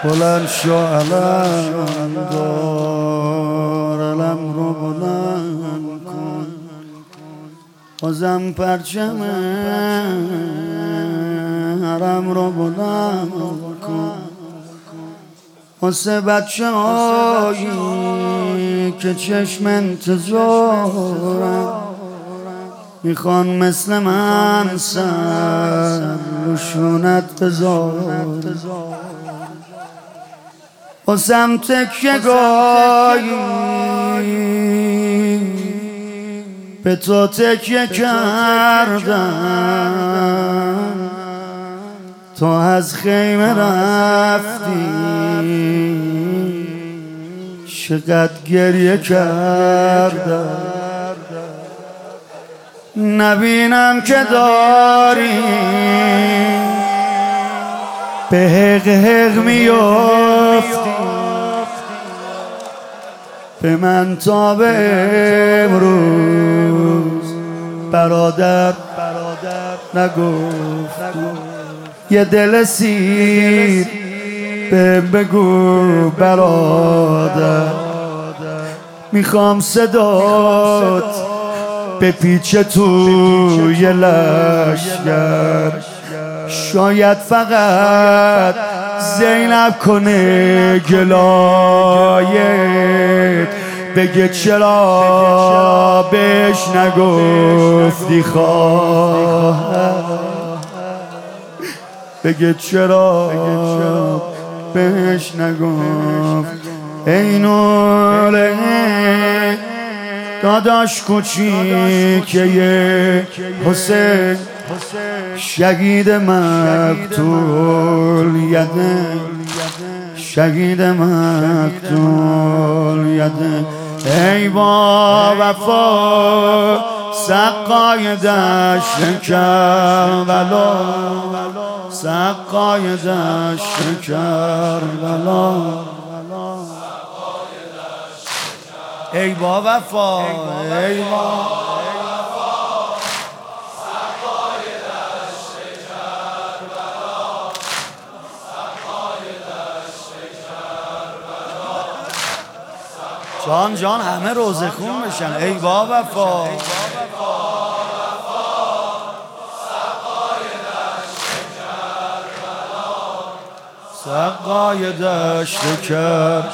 بلند شو علم دار، علم رو بلند کن، بازم پرچم حرم رو بلند کن. واسه بچه هایی که چشم انتظارن، میخوان مثل من سر روشونت بذارن. واسم تکیه گاهی به تو تکیه کردم، تو از خیمه رفتی چقدر گریه کردم. نبینم که داری به حق حق میافتی، به من تا به امروز برادر نگفت. یه دل سیر بهم بگو برادر، میخوام صدات به پیچ توی لشگر. شاید فقط زینب کنه گلایت، بگه چرا بهش نگفتی خواهر، بگه چرا بهش نگفت. ای نوره داداش کوچیکه حسین، شهید مقتول یده، شهید مقتول یده. ای با وفا سقای دشت کربلا، سقای دشت کربلا. ای با وفا، ای با جان جان همه روزه خون بشن. ای با وفا سقای دشت کربلا،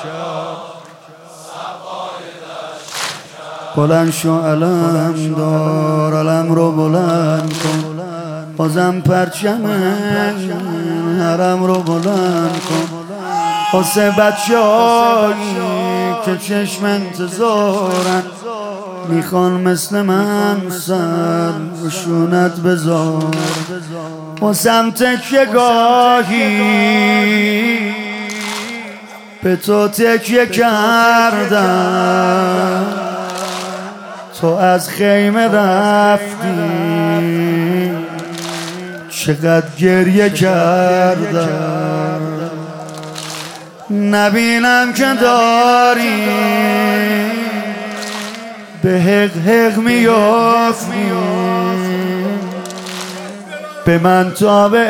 بلند شو علم دار، علم رو بلند کن، بازم پرچم حرم رو بلند کن. واسه بچه هایی که چشم انتظارن، میخوان مثل من سر روشونت بذار. واسم تکیه گاهی به تو تکیه کردم، تو از خیمه رفتی چقدر گریه کردم. نبینم که داری به حق حق میافتی، به من تا به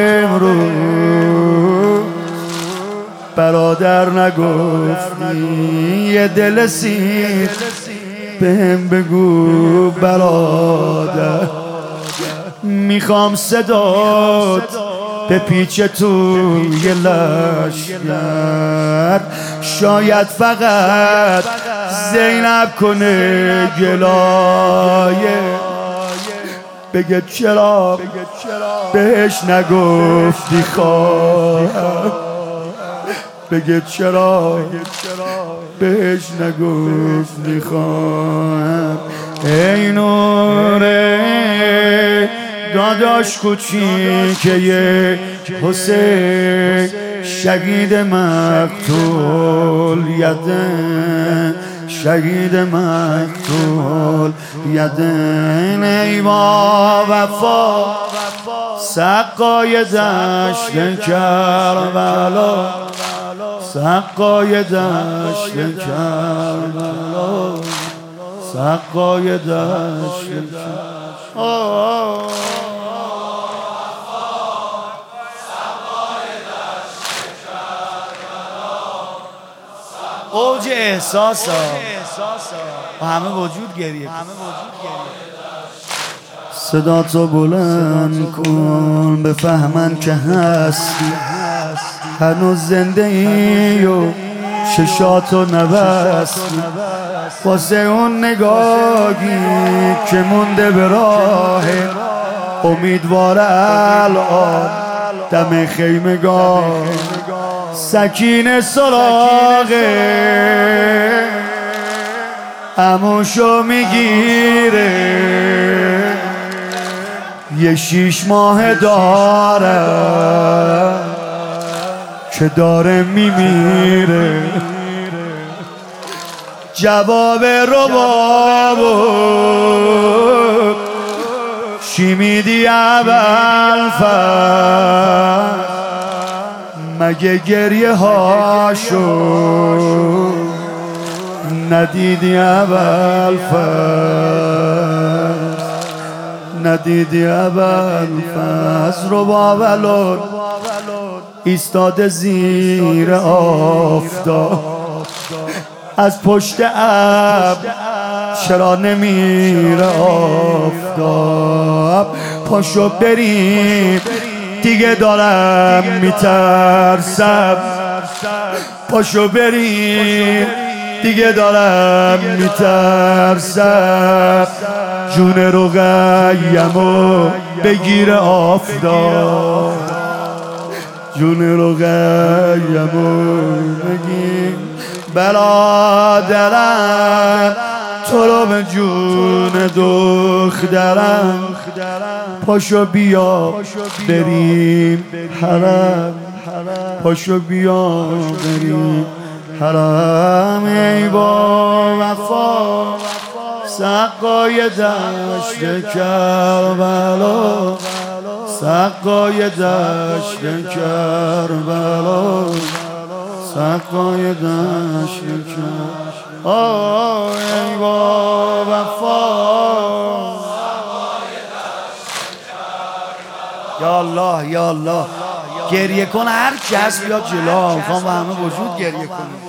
امروز برادر نگفتی. یه دل سیر بهم بگو برادر، میخوام صدات به پیچ توی لشگر. شاید فقط زینب کنه گلایه، بگه چرا بهش نگفتی خواهر، بگه چرا بهش نگفتی خواهر. ای نوره داداش کوچیکه حسین، شهید مقتول یده، شهید مقتول یده. ای با وفا سقای دشت کربلا، سقای دشت کربلا، سقای دشت کربلا. احساس ها و همه وجود گریه کن. صدا تو بلند کن بفهمن که هستی، هنوز زنده ای و چشاتو نبستی، واسه اون نگاهی که مونده به راهه، امیدواره الان دم خیمگاه سکینه سراغه عموشو میگیره، یه 6 ماه داره که داره میمیره. جواب ربابو چی میدی اول مگه گریه هاشو ندیدی اول ندیدی اول رباب الان ایستاده زیر آفتاب، از پشت ابر چرا نمیره آفتاب؟ پاشو بریم دیگه دارم میترسم، پاشو بریم دیگه دارم میترسم، جون رقیمو بگیر آفتاب، جون رقیمو بگیر برادرم، تو رو به جون دخترم، پاشو بیا بریم حرم، پاشو بیا بریم حرم. ای با وفا سقای دشت کربلا، سقای دشت کربلا، سقای دشت کربلا. ای با وفا یا الله یا الله، گریه کن هر کس بیاد جلو، میخوام با همه وجود گریه کنیم.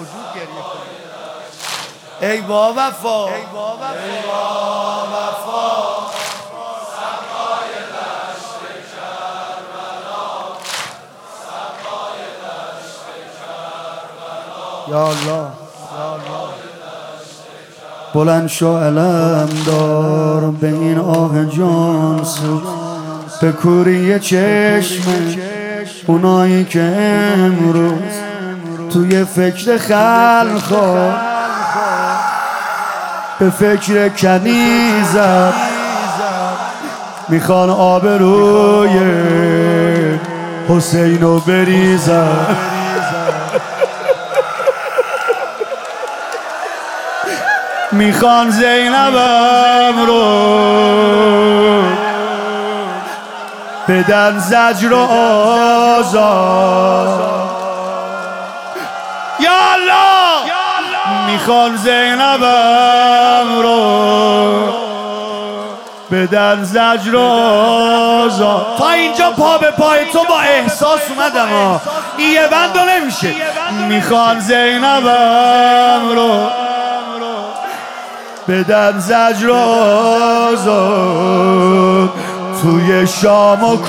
ای با وفا ای با وفا سقای دشت کربلا، سقای دشت کربلا. یا الله بلند شو علم دار به این آه جان سو، به کوری چشم اونایی که امروز توی فکر خلقا به فکر کنیزم میخوان آبروی حسینو بریزم، میخوان زینبم رو بدن زجر و آزار. یا الله میخوان زینبم رو بدن زجر و آزار. تا اینجا پا به پای تو با احساس اومدم ها، این یه بندو نمیشه. میخوان زینبم رو بدن زجر و آزار، توی شام و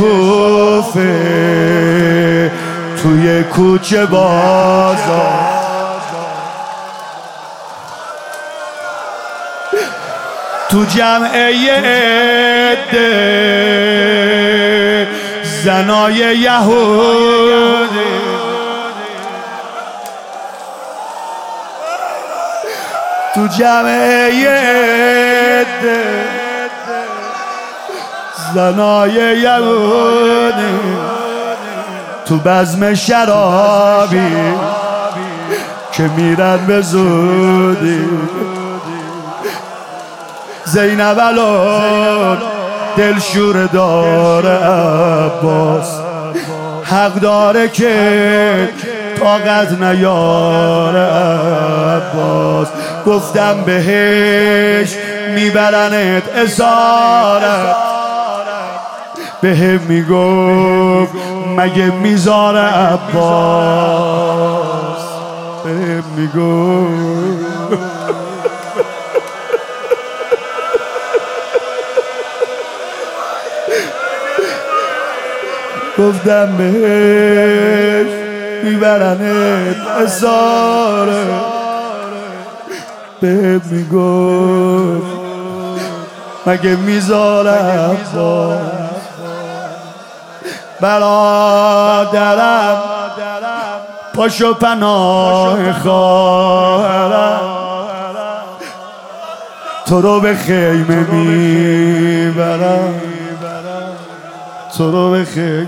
کوفه توی کوچه بازار. تو جمعه عده زنای یهودی، تو جمعه عده زنای یهودی، تو بزم شرابی که میرن به زودی. زینب الان دلشور داره عباس، حق داره که طاقت نیاره عباس. گفتم بهش میبرنت اسارت، بهم میگفت مگه میذاره عباس. بهم میگفت گفتم بهش میبرنت اساره بهم میگفت مگه میذارم برادرم پاشو پناه خواهرم تو رو به خیمه میبرم تو رو به خیمه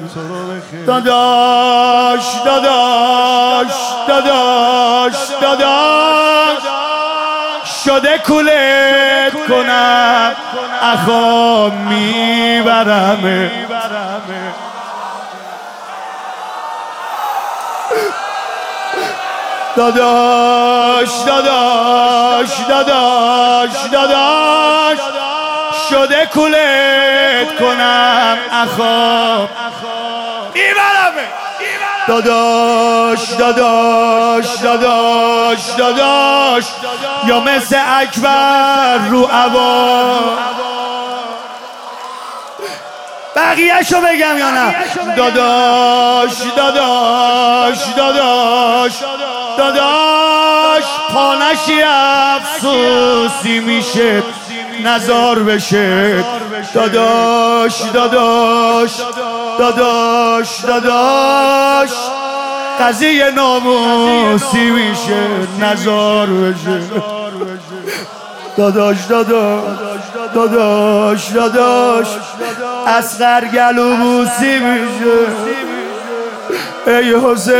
داداش داداش داداش داداش شده کولت کنم اخا میبرم داداش داداش داداش داداش شده کولت کنم اخا میبرم داداش داداش داداش داداش یا مثل اکبر رو عبا بقیه شو بگم یا نه داداش داداش داداش داداش پانشی افسوسی میشه نزار بشه داداش داداش داداش داداش قضیه ناموسی میشه نزار بشه داداش داداش داداش داداش اصغر گلو بوسی میشه ای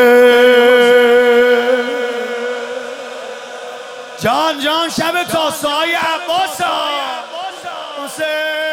حسین جان جان شب تاسه های عباس حسین